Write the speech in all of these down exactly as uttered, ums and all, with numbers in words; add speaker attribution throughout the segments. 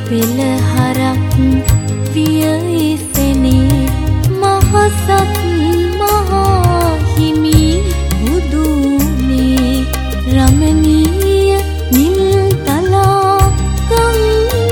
Speaker 1: පෙළහරක් විය එසෙනේ මහසත් මහා හිමි බුදුනේ රමණීය නිල් තලා ගම්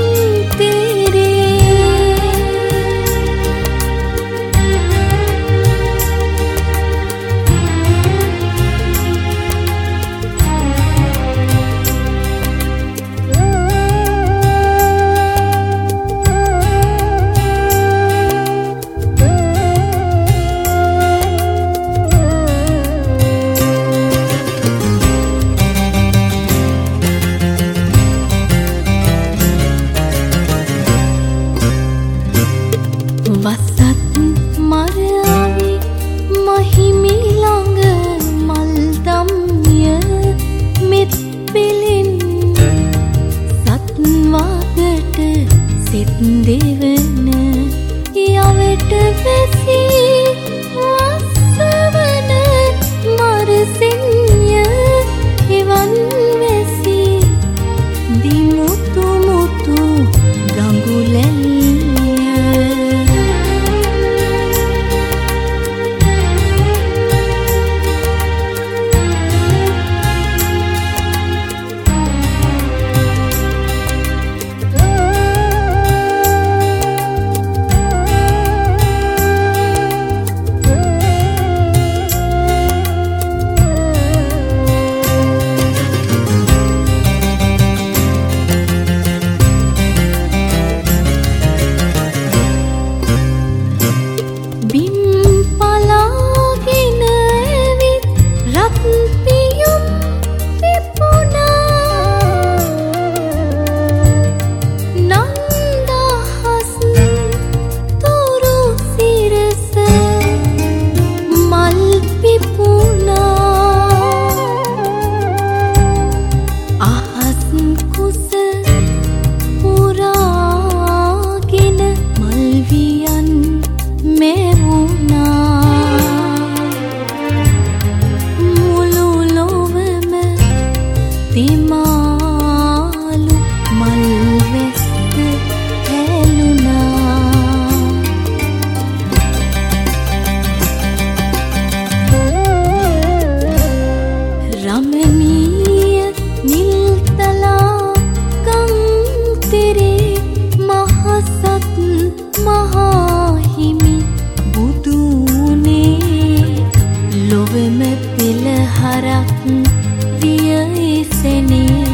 Speaker 1: වසත් මරාවි මහිමි ළඟ මල් දම්ය මෙත් පිළින් සත් වාගට සෙත් දෙවන යවට වැසී වස්සවන මරසින්ය එවන් වැසී දිමුතු මුතු ගඟුලැල් තිමාලු මල් වැස්ස හැලුණා රමණීය නිල් තලා ගම් තෙරේ මහසත් මහා හිමි බුදුනේ ලොවෙම පෙළහරක් විය එසෙනේ